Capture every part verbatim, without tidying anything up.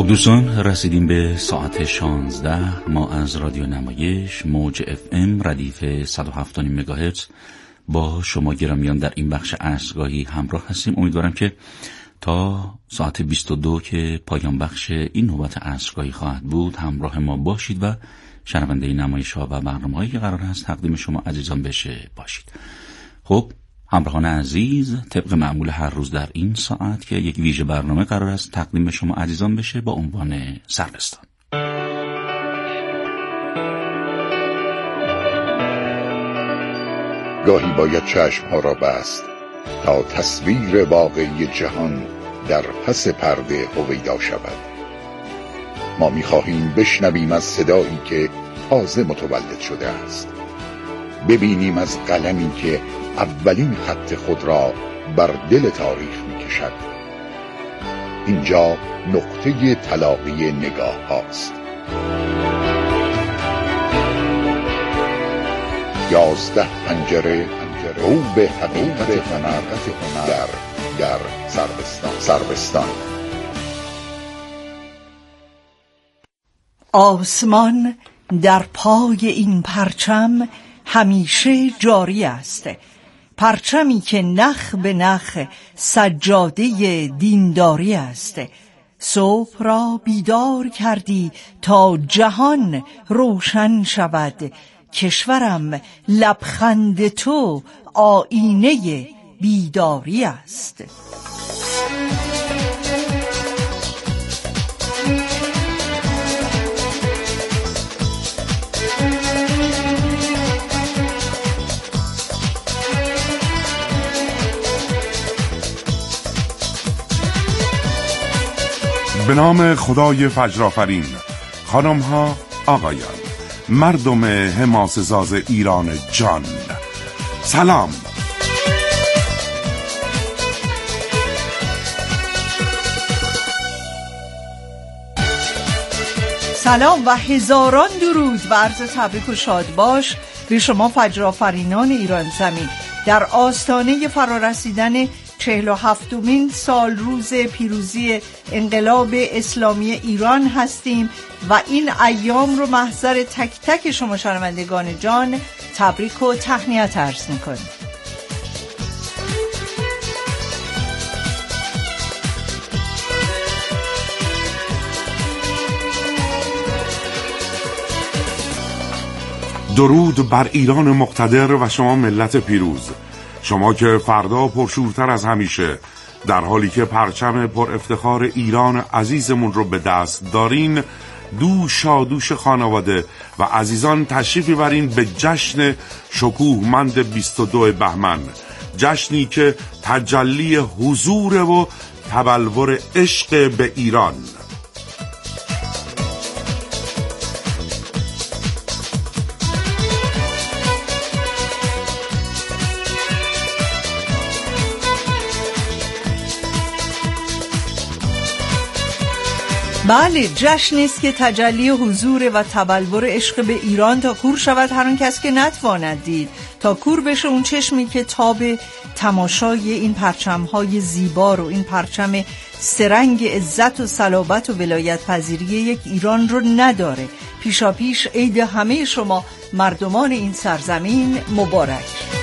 خب دوستان، رسیدیم به ساعت شانزده. ما از رادیو نمایش موج اف ام ردیف صد و هفت و نیم مگاهرتز با شما گرامیان در این بخش عصرگاهی همراه هستیم. امیدوارم که تا ساعت بیست و دو که پایان بخش این نوبت عصرگاهی خواهد بود همراه ما باشید و شنونده نمایش‌ها و برنامه‌هایی که قرار است تقدیم شما عزیزان بشه باشید. خب همراهان عزیز، طبق معمول هر روز در این ساعت که یک ویژه برنامه قرار است تقدیم شما عزیزان بشه با عنوان سروستان. گاهی باید چشم‌ها را بست تا تصویر واقعی جهان در پس پرده هویدا شود. ما می‌خواهیم بشنویم از صدایی که تازه متولد شده است، ببینیم از قلمی که اولین خط خود را بر دل تاریخ می‌کشد. اینجا نقطه تلاقی نگاه هاست. یازده پنجره رو به حقیقت هنر در در سروستان. سروستان آسمان در پای این پرچم همیشه جاری است، پرچمی که نخ به نخ سجاده دینداری است. صبح را بیدار کردی تا جهان روشن شود، کشورم لبخند تو آینه بیداری است. به خدای فجرآفرین، خانم ها، آقایان، مردم حماسه‌ساز ایران جان، سلام. سلام و هزاران درود و عرض تبریک و شادباش به شما فجرآفرینان ایران زمین در آستانه فرارسیدن چهل و هفتمین سال روز پیروزی انقلاب اسلامی ایران هستیم و این ایام رو محضر تک تک شما شنوندگان جان تبریک و تهنیت عرض می‌کنیم. درود بر ایران مقتدر و شما ملت پیروز، شما که فردا پرشورتر از همیشه در حالی که پرچم پر افتخار ایران عزیزمون رو به دست دارین، دوشا دوش خانواده و عزیزان تشریفی برین به جشن شکوهمند بیست و دو بهمن، جشنی که تجلی حضور و تبلور عشق به ایران. بله، جشنی است که تجلی حضور و تبلور عشق به ایران تا کور شود هر آن کس که نتواند دید، تا کور بشه اون چشمی که تاب تماشای این پرچم‌های زیبا رو، این پرچم سرنگ عزت و صلابت و ولایت پذیری یک ایران رو نداره. پیشا پیش عید همه شما مردمان این سرزمین مبارک.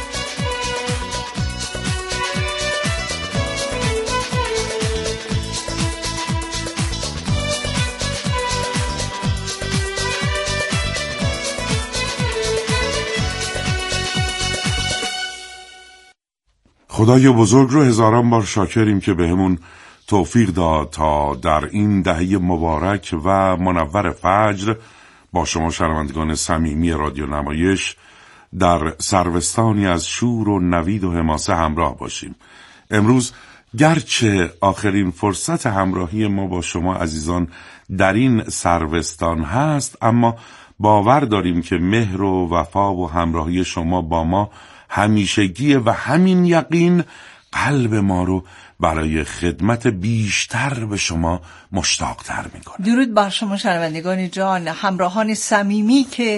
خدای بزرگ رو هزاران بار شاکریم که بهمون توفیق داد تا در این دهه مبارک و منور فجر با شما شنوندگان صمیمی رادیو نمایش در سروستانی از شور و نوید و حماسه همراه باشیم. امروز گرچه آخرین فرصت همراهی ما با شما عزیزان در این سروستان هست، اما باور داریم که مهر و وفا و همراهی شما با ما همیشگیه و همین یقین قلب ما رو برای خدمت بیشتر به شما مشتاق‌تر میکنه. درود بر شما شنوندگان جان، همراهان صمیمی که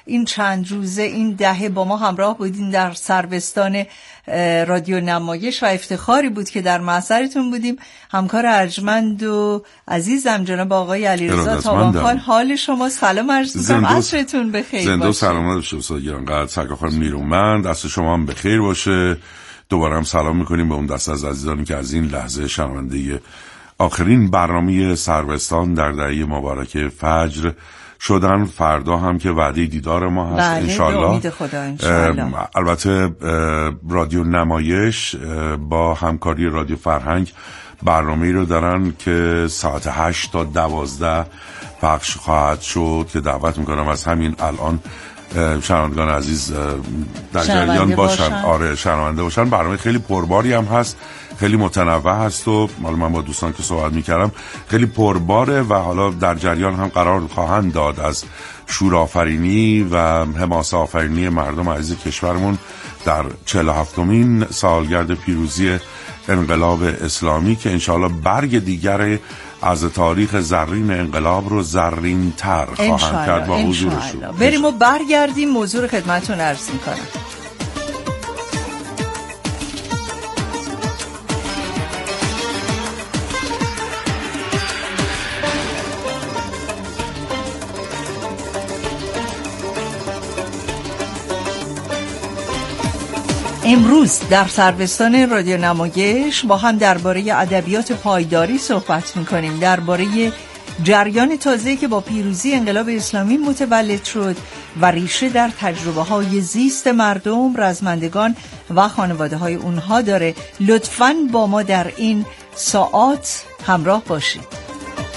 این چند روزه این دهه با ما همراه بودین در سروستان رادیو نمایش و افتخاری بود که در محضرتون بودیم. همکار ارجمند و عزیزم جناب آقای علیرضا تابانخان، حال شما سلام عرض می‌کنم، عصرتون بخیر باشه. زنده و سلامت باشه استاد گرامی. سرکار خانم نیرومند، دست شما هم بخیر باشه. دوباره هم سلام می‌کنیم به اون دست از عزیزانی که از این لحظه شنونده آخرین برنامه سروستان در دهه مبارک فجر شدن. فردا هم که وعده دیدار ما هست انشالله. البته رادیو نمایش با همکاری رادیو فرهنگ برنامه‌ای رو دارن که ساعت هشت تا دوازده پخش خواهد شد که دعوت میکنم از همین الان شنوندگان عزیز در جریان باشن. باشن آره شنونده باشن. برنامه خیلی پرباری هم هست، خیلی متنوع هست و حالا من با دوستان که صحبت میکردم خیلی پرباره و حالا در جریان هم قرار خواهند داد از شورآفرینی و حماسه آفرینی مردم عزیز کشورمون در چهل و هفتمین سالگرد پیروزی انقلاب اسلامی که انشاءالله برگ دیگر از تاریخ زرین انقلاب رو زرین تر خواهند کرد با حضورشون. بریم و برگردیم موضوع رو خدمتتون عرض میکنم. امروز در سروستان رادیو نمایش با هم درباره ادبیات پایداری صحبت می‌کنیم، درباره جریان تازه‌ای که با پیروزی انقلاب اسلامی متولد شد و ریشه در تجربه‌های زیست مردم، رزمندگان و خانواده‌های اونها داره. لطفاً با ما در این ساعات همراه باشید.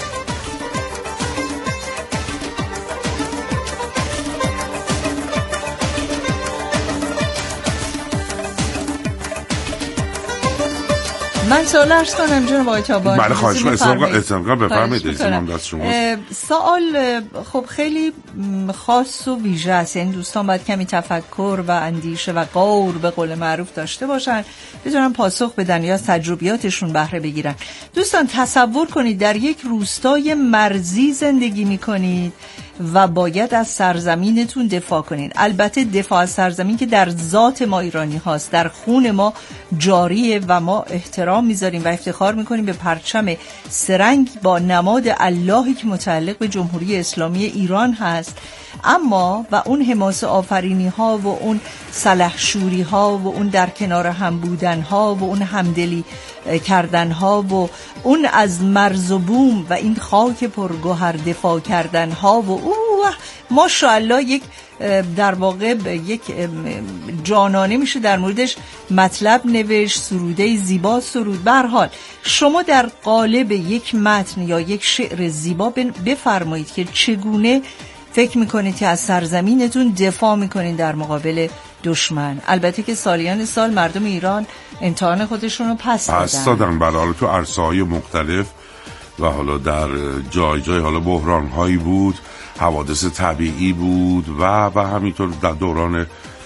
من سوال عرض کنم جناب آقای تابان. بله خواهش می‌کنم. استمرار بفرمایید. ایشون دست شماست. سوال خب خیلی خاص و ویژه است، یعنی دوستان باید کمی تفکر و اندیشه و غور به قول معروف داشته باشن بتونن پاسخ بدن یا از تجربیاتشون بهره بگیرن. دوستان تصور کنید در یک روستای مرزی زندگی می‌کنید و باید از سرزمینتون دفاع کنید. البته دفاع از سرزمین که در ذات ما ایرانی هاست، در خون ما جاریه و ما احترام میذاریم و افتخار میکنیم به پرچم سرنگ با نماد اللهی که متعلق به جمهوری اسلامی ایران هست. اما و اون حماسه آفرینی ها و اون سلحشوری ها و اون در کنار هم بودن ها و اون همدلی کردن ها و اون از مرز و بوم و این خاک پرگوهر دفاع کردن ها و اوه ماشاءالله یک در واقع یک جانانه میشه در موردش مطلب نوشت، سروده زیبا سرود. به هر حال شما در قالب یک متن یا یک شعر زیبا بفرمایید که چگونه فکر میکنید که از سرزمینتون دفاع میکنید در مقابل دشمن. البته که سالیان سال مردم ایران امتحان خودشون رو پس دادن پس دادن بله، حالا تو عرصه‌های مختلف و حالا در جای جای حالا بحران‌هایی بود، حوادث طبیعی بود و و همینطور در دوران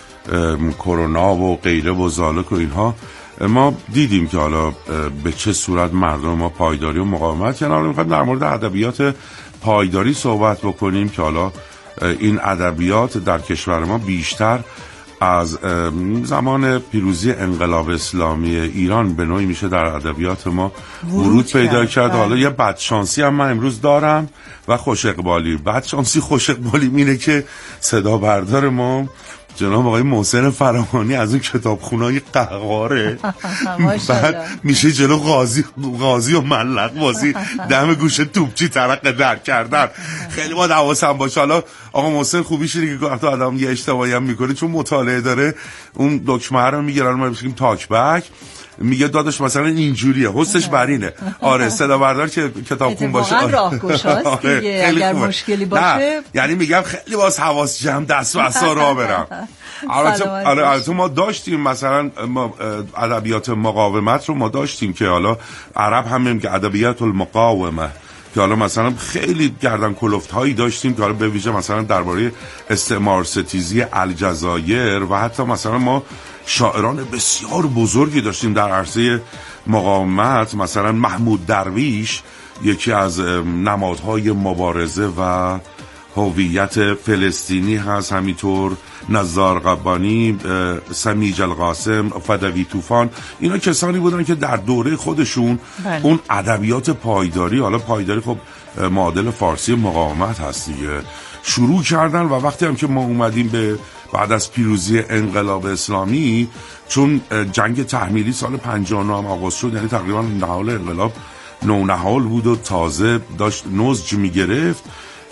کرونا و غیره و ذالک و اینها ما دیدیم که حالا به چه صورت مردم ما پایداری و مقاومت کردن. حالا می‌خوایم در مورد ادبیات پایداری صحبت بکنیم که حالا این ادبیات در کشور ما بیشتر از زمان پیروزی انقلاب اسلامی ایران به نوعی میشه در ادبیات ما ورود پیدا کرد. حالا یه بدشانسی هم من امروز دارم و خوش اقبالی. بدشانسی خوش اقبالی اینه که صدا بردار ما جناب آقای محسن فراهانی از اون کتابخونه‌های قهقاره بعد میشه جلو قاضی قاضی و ملق بازی دم گوشه توپچی ترق در کردن. خیلی باید حواسم باشه. حالا آقا محسن خوبیش اینه که وقتی آدم یه اشتباهی هم میکنه چون مطالعه داره اون دکمه رو میگیرن ما بگیم تاک بک میگه داداش مثلا اینجوریه حسش بر اینه. آره صدا بردار که کتابخون باشه راهگشاست دیگه اگر مشکلی باشه یعنی میگم خیلی باز حواس جمع دست و عصا راه برم. البته ما داشتیم مثلا ادبیات مقاومت رو ما داشتیم که حالا عرب هم میگن که ادبیات المقاومه که حالا مثلا خیلی گردن کلفت هایی داشتیم که حالا به ویژه مثلا درباره استعمار ستیزی الجزایر و حتی مثلا ما شاعران بسیار بزرگی داشتیم در عرصه مقاومت. مثلا محمود درویش یکی از نمادهای مبارزه و هویت فلسطینی هست، همینطور نزار قبانی، سمیج القاسم، فدوی طوفان، اینا کسانی بودن که در دوره خودشون بله. اون ادبیات پایداری، حالا پایداری خب معادل فارسی مقاومت هست دیگه، شروع کردن. و وقتی هم که ما اومدیم به بعد از پیروزی انقلاب اسلامی، چون جنگ تحمیلی سال پنجاه و نه هم آغاز شد، یعنی تقریبا نهال انقلاب نونهال بود و تازه داشت نضج میگرفت،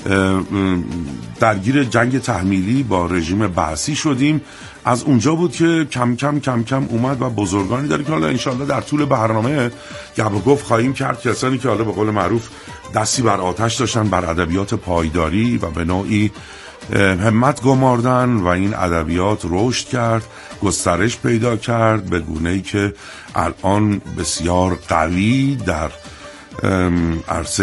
درگیر جنگ تحمیلی با رژیم بعثی شدیم. از اونجا بود که کم کم کم کم اومد و بزرگانی داره که حالا انشالله در طول برنامه گپ و گفت خواهیم کرد، کسانی که حالا به قول معروف دستی بر آتش داشتن بر ادبیات پایداری و به نوعی همت گماردن و این ادبیات رشد کرد، گسترش پیدا کرد به گونه‌ای که الان بسیار قوی در عرصه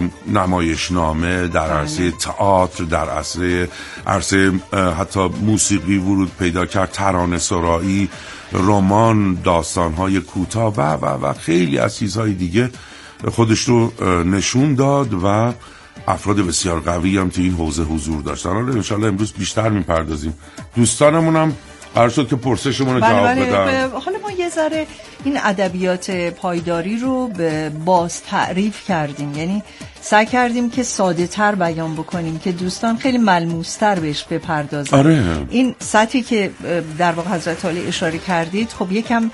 نمایشنامه، در عرصه تئاتر، در عرصه عرصه حتی موسیقی ورود پیدا کرد، ترانه سرایی، رمان، داستان‌های کوتاه و و و خیلی از چیزهای دیگه خودش رو نشون داد و افراد بسیار قوی هم تو این حوزه حضور داشتن. حالا انشالله امروز بیشتر میپردازیم. دوستانمون هم قرار شد که پرسشمون رو جواب بدن. حالا ما یه ذره این ادبیات پایداری رو به باز تعریف کردیم، یعنی سعی کردیم که ساده تر بیان بکنیم که دوستان خیلی ملموس تر بهش بپردازن. آره. این سطحی که در واقع حضرت عالی اشاره کردید خب یکم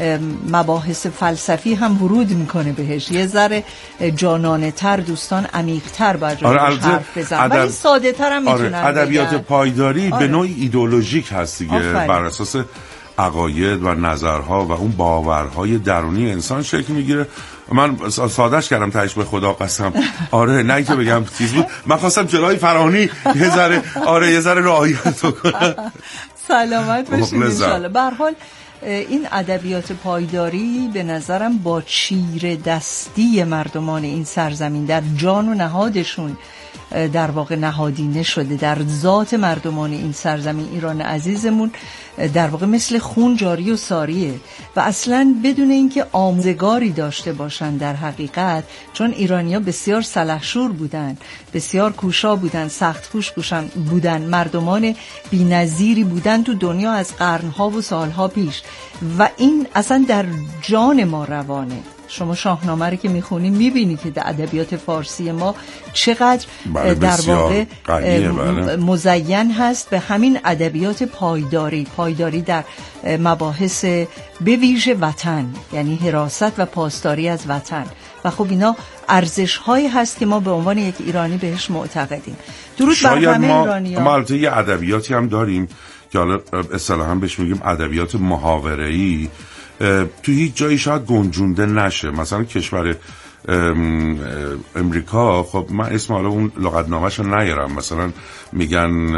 مباحث فلسفی هم ورود میکنه بهش، یه ذره جانانه تر دوستان عمیق تر باید آره حرف بزن، ولی ادب... ساده تر هم میتونن آره. ادبیات پایداری آره. به نوعی ایدئولوژیک هست دیگه، بر اساس عقاید و نظرها و اون باورهای درونی انسان شکل میگیره. من سادهش کردم تهش به خدا قسم. آره نه که بگم چیز بود، من خواستم جلوی فراهانی یه ذره آره یه ذره رعایت کنم. سلامت باشید ان شاءالله. به هر حال این ادبیات پایداری به نظرم با چیره دستی مردمان این سرزمین در جان و نهادشون در واقع نهادینه شده، در ذات مردمان این سرزمین ایران عزیزمون در واقع مثل خون جاری و ساریه و اصلا بدون اینکه آموزگاری داشته باشن در حقیقت، چون ایرانی‌ها بسیار سلحشور بودن، بسیار کوشا بودن، سخت کوش بودن، مردمان بی‌نظیری بودن تو دنیا از قرنها و سالها پیش و این اصلا در جان ما روانه. شما شاهنامه رو که میخونیم میبینی که در ادبیات فارسی ما چقدر در واقع بله. مزین هست به همین ادبیات پایداری، پایداری در مباحث به ویژه وطن، یعنی حراست و پاسداری از وطن و خب اینا ارزش هایی هست که ما به عنوان یک ایرانی بهش معتقدیم. درود بر همه ایرانی‌ها. ما البته یه ادبیاتی هم داریم که حالا اصطلاحاً بهش میگیم ادبیات محاوره‌ای، تو هیچ جایی شاید گنجونده نشه. مثلا کشور امریکا، خب من اسم حالا اون لغتنامه‌شو نیارم، مثلا میگن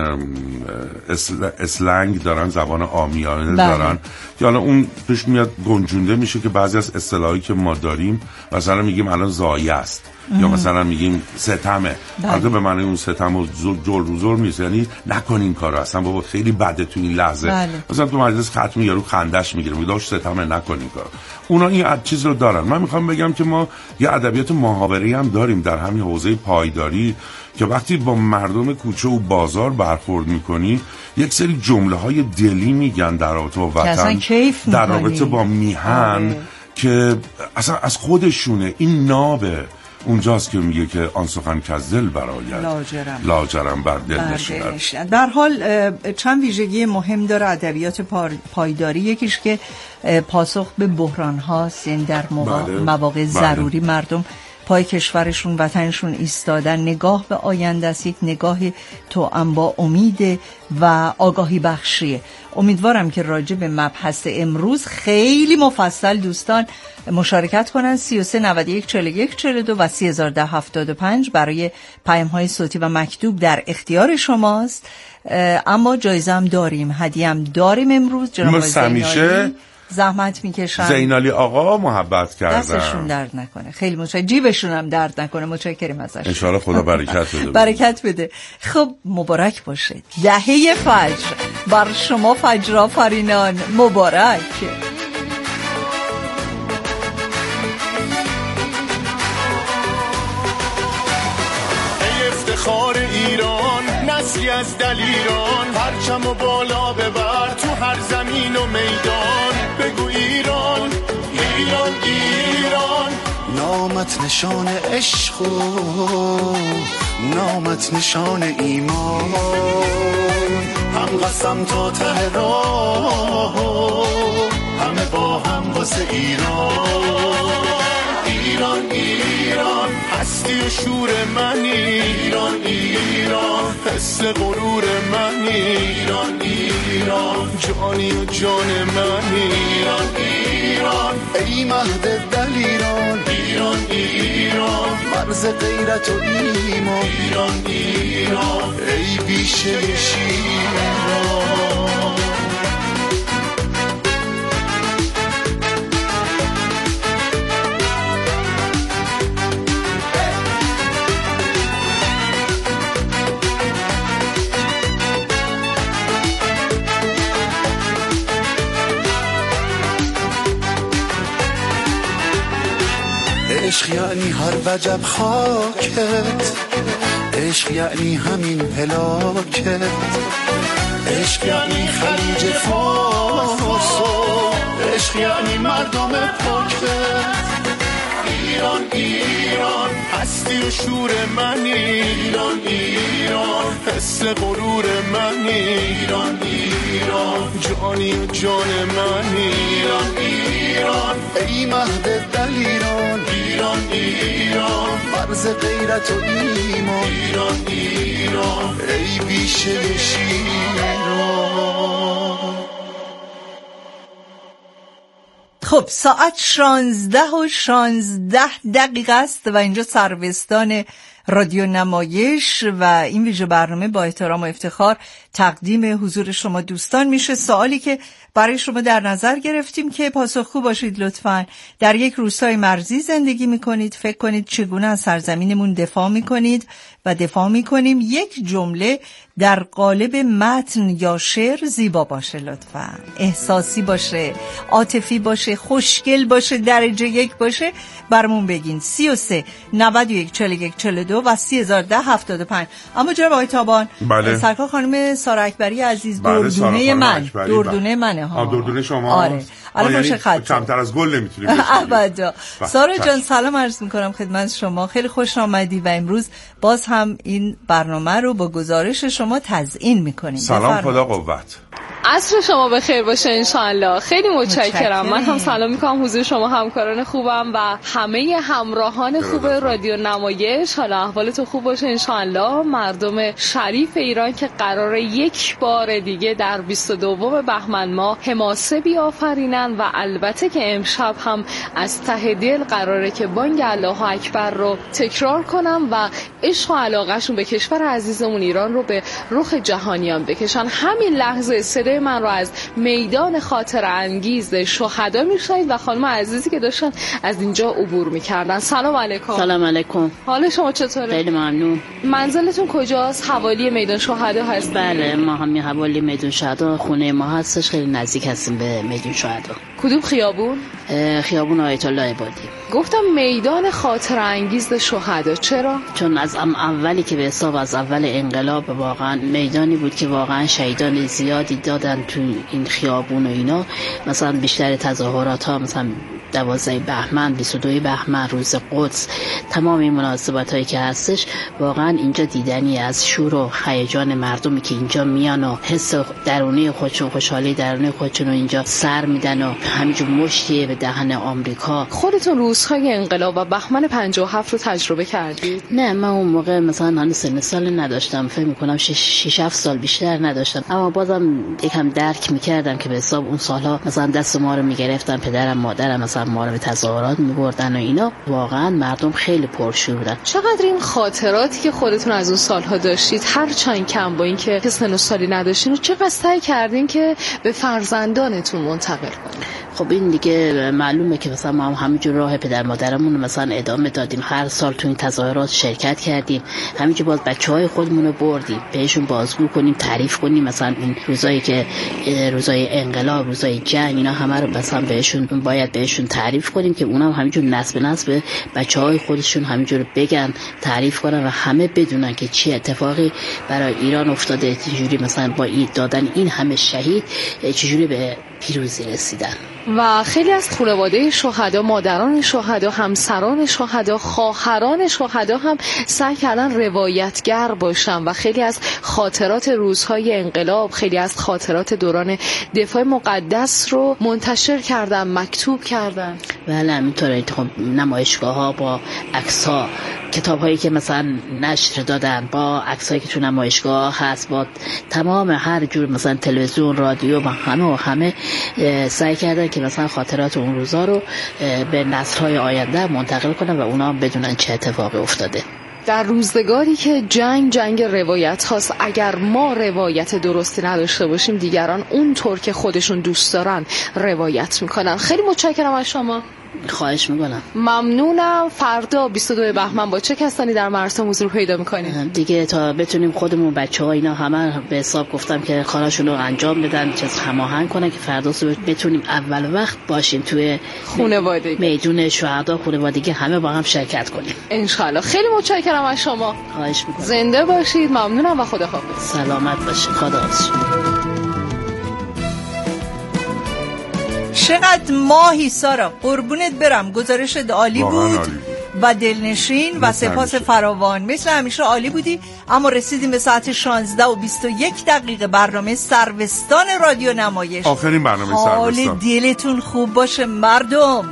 اسلنگ دارن، زبان عامیانه دارن که حالا اون توش میاد گنجونده میشه که بعضی از اصطلاحی که ما داریم مثلا میگیم الان زایه است یا مثلا میگیم ستمه، البته به معنی اون ستم و جل و ظلم نیست، یعنی نکن این کارو، اصلا بابا خیلی بده تو این لحظه. بله. مثلا تو مجلس ختم یارو خندش میگیره میگه داش ستمه نکن این کارو. اونا این چیز رو دارن. من میخوام بگم که ما یه ادبیات محاوره‌ای هم داریم در همین حوزه پایداری که وقتی با مردم کوچه و بازار برخورد میکنی یک سری جمله های دلی میگن در رابطه با وطن، در رابطه با میهن که اصلا از خودشونه. این نابه اونجاست که میگه که آن سخن که از دل برآید لاجرم لاجرم بر دل نشیند. در حال چند ویژگی مهم داره ادبیات پایداری. یکیش که پاسخ به بحران هاست، یعنی در مواقع, بله. مواقع ضروری بله. مردم پای کشورشون وطنشون ایستادن، نگاه به آینده است، یک نگاه توأم با امید و آگاهی بخشیه. امیدوارم که راجع به مبحث امروز خیلی مفصل دوستان مشارکت کنن. سی و سه نود و یک چهل و یک چهل و دو و سی هزار و ده هفتاد و پنج برای پیام های صوتی و مکتوب در اختیار شماست. اما جایزه هم داریم، هدیه هم داریم امروز. جناب زینالی زحمت میکشن، زینالی آقا محبت کردن، دستشون درد نکنه، خیلی متشکرم، جیبشون هم درد نکنه، متشکرم ازش. ان شاء الله خدا برکت بده. برکت بده. خب مبارک باشه دهه فجر بر شما فجر آفرینان، مبارک. ای افتخار ایران، یکی از دلیران، پرچم و بالا ببر تو هر زمین و میدان، بگو ایران ایران ایران. نامت نشان عشق و نامت نشان ایمان، هم قسم تا ته راه، همه با هم واسه ایران. ایران ایران هستی و شور منی، ایران ایران حس غرور منی، ایران ایران جانی و جان منی، ایران ایران ای مهد دلیران، ایران ایران مرز غیرت و ایمان، ایران ایران ای بیشه شیران. عشق یعنی هر وجب خاکت، عشق یعنی همین هلاکت، عشق یعنی خلیج فارس، عشق یعنی مردم پاکت. ایران ایران هستی و شور منی، ایران ایران حس غرور منی، ایران ایران جانی و جان منی، ایران ایران ای مهد دلیران، ایران ایران مرز غیرت و ایمان، ایران ایران ای بیشه شیران. خب ساعت شانزده و شانزده دقیقه است و اینجا سروستان رادیو نمایش و این ویژه برنامه با احترام و افتخار تقدیم حضور شما دوستان میشه. سوالی که برای شما در نظر گرفتیم که پاسخگو باشید لطفاً. در یک روستای مرزی زندگی میکنید، فکر کنید چگونه از سرزمینمون دفاع میکنید و دفاع میکنیم. یک جمله در قالب متن یا شعر زیبا باشه لطفاً، احساسی باشه، عاطفی باشه، خوشگل باشه، درجه یک باشه، برامون بگین. سی و سه نود و یک چهل و یک چهل و دو و سی هزار ده هفتاد و پنج. اما جناب آقای تابان، بله. سرکار خانم سارا اکبری عزیز، بله. دردونه من اکبری دردونه منه ها. دردونه شما؟ آره الان باشه خط کمتر از گل نمیتونیم ابدا. سارا جان سلام عرض میکنم خدمت شما، خیلی خوش آمدی و امروز باز هم این برنامه رو با گزارش شما تزیین میکنیم. سلام، خدا قوت. عصر شما بخیر باشه انشالله. خیلی متشکرم. من هم سلام میکنم حضور شما همکاران خوبم و همه همراهان خوب رادیو نمایش. حالا احوالتون خوب باشه انشالله. مردم شریف ایران که قراره یک بار دیگه در بیست و دوم بهمن ماه حماسه بیافرینن و البته که امشب هم از ته دل قراره که بانگ الله اکبر رو تکرار کنم و عشق و علاقهشون به کشور عزیزمون ایران رو به رخ جهانیان بکشن. همین لحظه صدای من رو از میدان خاطر انگیز شهدا میشنید و خانم عزیزی که داشتن از اینجا عبور میکردن. سلام علیکم. سلام علیکم. حال شما چطوره؟ خیلی ممنون. منزلتون کجاست؟ حوالی میدان شهدا هست؟ بله ما همین حوالی میدان شهدا خونه ما هستش، خیلی نزدیک هستیم به میدان شهدا. کدوم خیابون؟ خیابون آیت الله عبادی. گفتم میدان خاطر انگیز شهدا. چرا؟ چون از اولی که به حساب از اول انقلاب واقعا میدانی بود که واقعا شهیدان زیادی دادن تو این خیابون و اینا. مثلا بیشتر تظاهرات ها مثلا دوازده بهمن، بیست و دو بهمن، روز قدس، تمام این مناسبت هایی که هستش واقعا اینجا دیدنی از شور و هیجان مردمی که اینجا میان و حس درونی خودشون، خوشحالی درونی خودشون رو اینجا سر میدن و همینجور مشتی به دهن آمریکا. خودتون روزهای انقلاب و بهمن پنجاه و هفت رو تجربه کردید؟ نه من اون موقع مثلا هنوز سن سال نداشتم، فکر میکنم شش هفت سال بیشتر نداشتم، اما بازم یکم درک میکردم که به حساب اون سالها مثلا دست ما رو میگرفتن، پدرم مادرم مثلا ما رو به تظاهرات میبردن و اینا. واقعا مردم خیلی پرشور بودن. چقدر این خاطراتی که خودتون از اون سالها داشتید هر چند کم با اینکه سن و سالی نداشتین رو چقدر سعی کردین که به فرزندانتون منتقل کنید؟ خب این دیگه معلومه که مثلا ما هم همینجور راه پدر مادرمون مثلا ادامه دادیم، هر سال تو این تظاهرات شرکت کردیم، همینجور باز بچهای خودمون رو بردیم بهشون بازگو کنیم، تعریف کنیم، مثلا این روزایی که روزای انقلاب، روزای جنگ، اینا همه رو مثلا بهشون باید بهشون تعریف کنیم که اونا هم همینجور نسل به نسل بچهای خودشون همینجور بگن، تعریف کنن و همه بدونن که چه اتفاقی برای ایران افتاده، چجوری مثلا با این دادن این همه شهید چجوری به پیروزی رسیدن. و خیلی از خانواده شهدا، مادران شهدا، همسران شهدا، خواهران شهدا هم سعی کردن روایتگر باشن و خیلی از خاطرات روزهای انقلاب، خیلی از خاطرات دوران دفاع مقدس رو منتشر کردن، مکتوب کردن. بله همینطوره. خب نمایشگاه‌ها با عکس‌ها، کتاب‌هایی که مثلا نشر دادن با عکسایی که تو نمایشگاه هست، با تمام هر جور مثلا تلویزیون، رادیو و همه و همه سعی کردن که مثلا خاطرات اون روزا رو به نسل‌های آینده منتقل کنن و اونا هم بدونن چه اتفاقی افتاده. در روزگاری که جنگ جنگ روایت هاست، اگر ما روایت درستی نداشته باشیم دیگران اونطور که خودشون دوست دارن روایت میکنن. خیلی متشکرم از شما. خواهش میکنم. ممنونم. فردا بیست و دو بهمن با چه کسانی در مراسم حضور پیدا میکنیم؟ دیگه تا بتونیم خودمون بچه‌ها اینا همه به حساب گفتم که کاراشون رو انجام بدن، چیز هماهنگ کنن که فردا صبح بتونیم اول وقت باشیم توی خانوادگی، میدون شهدا، خانوادگی همه با هم شرکت کنیم ان شاء الله. خیلی متشکرم از شما. خواهش میکنم. زنده باشید. ممنونم و خداحافظ. سلامت باشید. خداحافظ. چقدر ماهی سارا، قربونت برم. گزارشت عالی بود و دلنشین و سپاس فراوان. مثل همیشه عالی بودی. اما رسیدیم به ساعت شانزده و بیست و یک دقیقه برنامه سروستان رادیو نمایش. آخرین برنامه سروستان. حال دلتون خوب باشه مردم.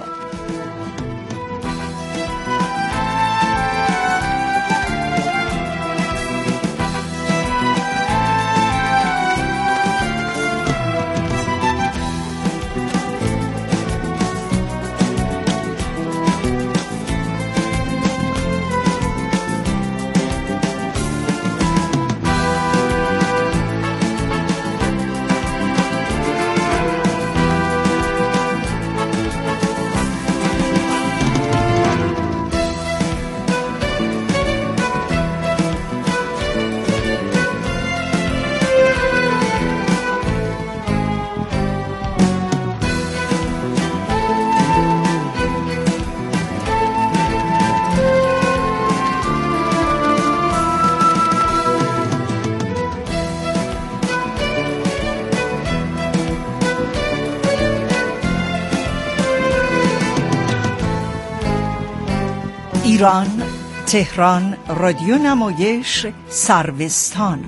ایران، تهران، رادیو نمایش سروستان.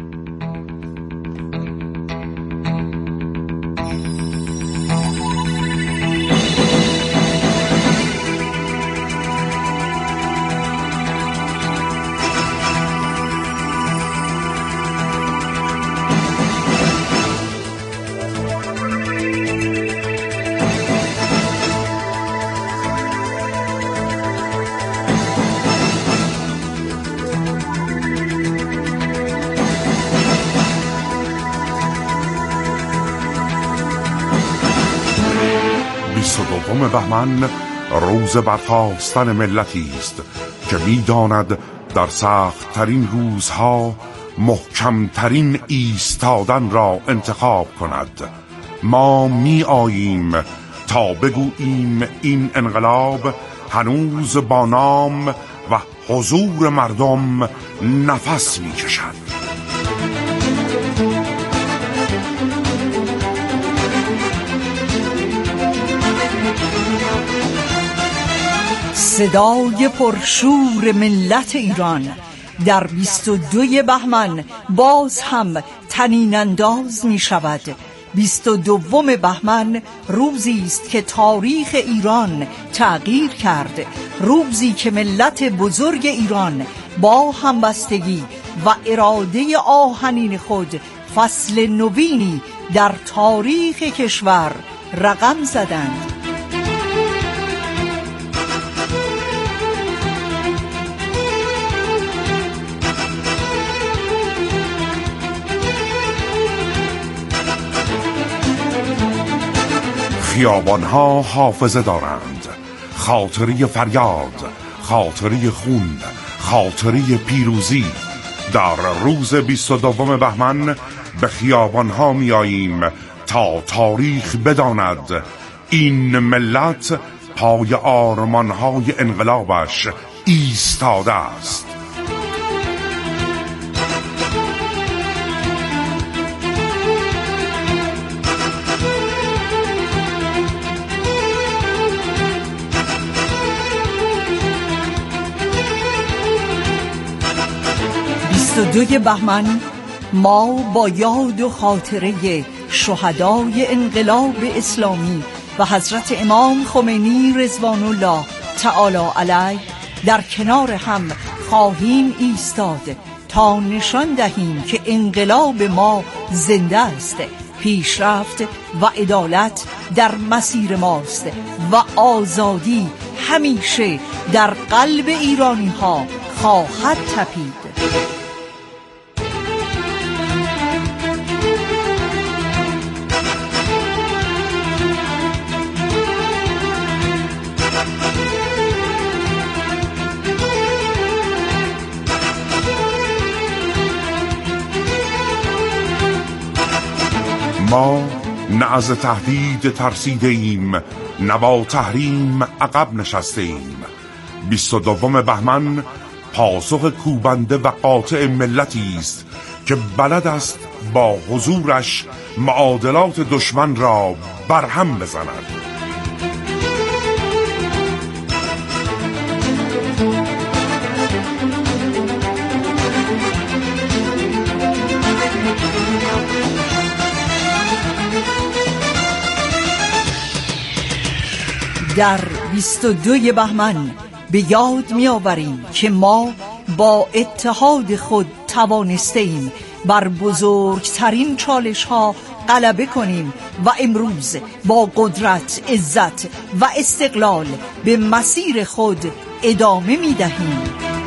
دوم بهمن روز برخاستن ملتی است که می‌داند در سخت ترین روزها محکم ترین ایستادن را انتخاب کند. ما می آییم تا بگوییم این انقلاب هنوز با نام و حضور مردم نفس می کشد. صدای پرشور ملت ایران در بیست و دو بهمن باز هم طنین انداز می شود. بیست و دوم بهمن روزی است که تاریخ ایران تغییر کرد، روزی که ملت بزرگ ایران با همبستگی و اراده آهنین خود فصل نوینی در تاریخ کشور رقم زدند. خیابانها حافظه دارند، خاطره فریاد، خاطره خون، خاطره پیروزی. در روز بیست و دوم بهمن به خیابانها می آییم تا تاریخ بداند این ملت پای آرمانهای انقلابش ایستاده است. بیست و دوم بهمن ما با یاد و خاطره شهدای انقلاب اسلامی و حضرت امام خمینی رضوان الله تعالی علیه در کنار هم خواهیم ایستاد تا نشان دهیم که انقلاب ما زنده است، پیشرفت و عدالت در مسیر ماست و آزادی همیشه در قلب ایرانی ها خواهد تپید. ما نه از تهدید ترسیده ایم، نه با تحریم عقب نشسته ایم. بیست و دوم بهمن پاسخ کوبنده و قاطع ملتی است که بلد است با حضورش معادلات دشمن را برهم بزند. در بیست و دوم بهمن به یاد می آوریم که ما با اتحاد خود توانسته ایم بر بزرگترین چالش ها غلبه کنیم و امروز با قدرت، عزت و استقلال به مسیر خود ادامه می دهیم.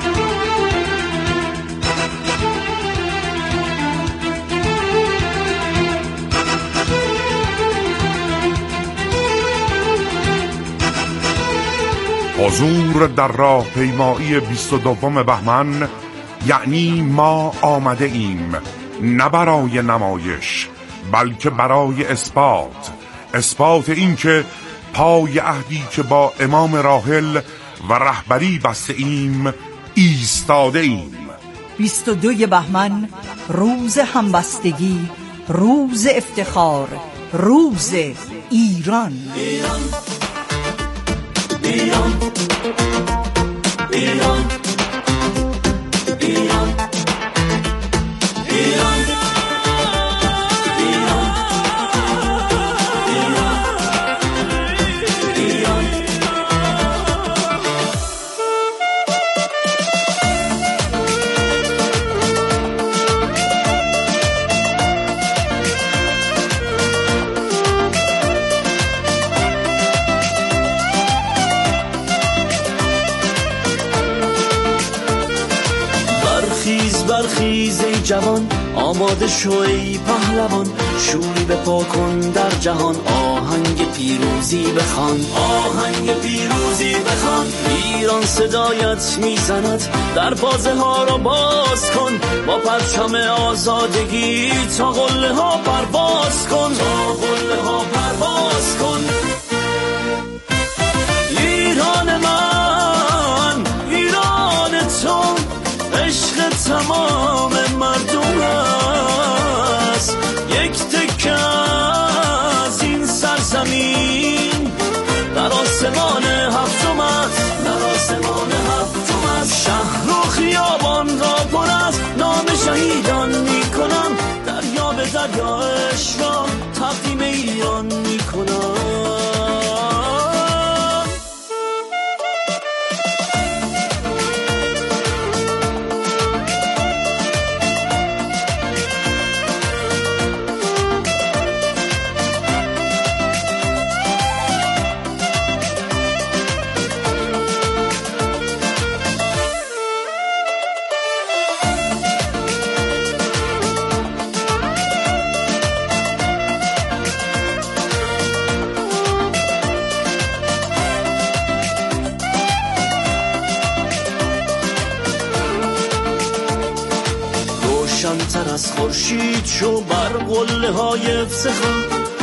حضور در راه پیمایی بیست و دوم بهمن یعنی ما آمده ایم نه برای نمایش بلکه برای اثبات اثبات این که پای عهدی که با امام راحل و رهبری بسته ایم ایستاده ایم. بیست و دوم بهمن روز همبستگی، روز افتخار، روز ایران. ایران ایران ایران ایران ایران برخیز ای جوان، آماده شو ای پهلوان، شوری بپا کن در جهان، آهنگ پیروزی بخوان، آهنگ پیروزی بخوان. ایران صدایت میزند، در بازه ها را باز کن، با پرچم آزادگی تا قله ها پرواز کن، تا قله ها پرواز کن. ایران من، ایران تو، عشق تمام مردم است. یک تکه از این سرزمین در آسمان هفتم است، در آسمان هفتم است. شهر و خیابان را پر از نام شهیدان می کنم، دریا به دریا عشق را تقدیم ایران می کنم. خورشید شو بر قله های افتخار.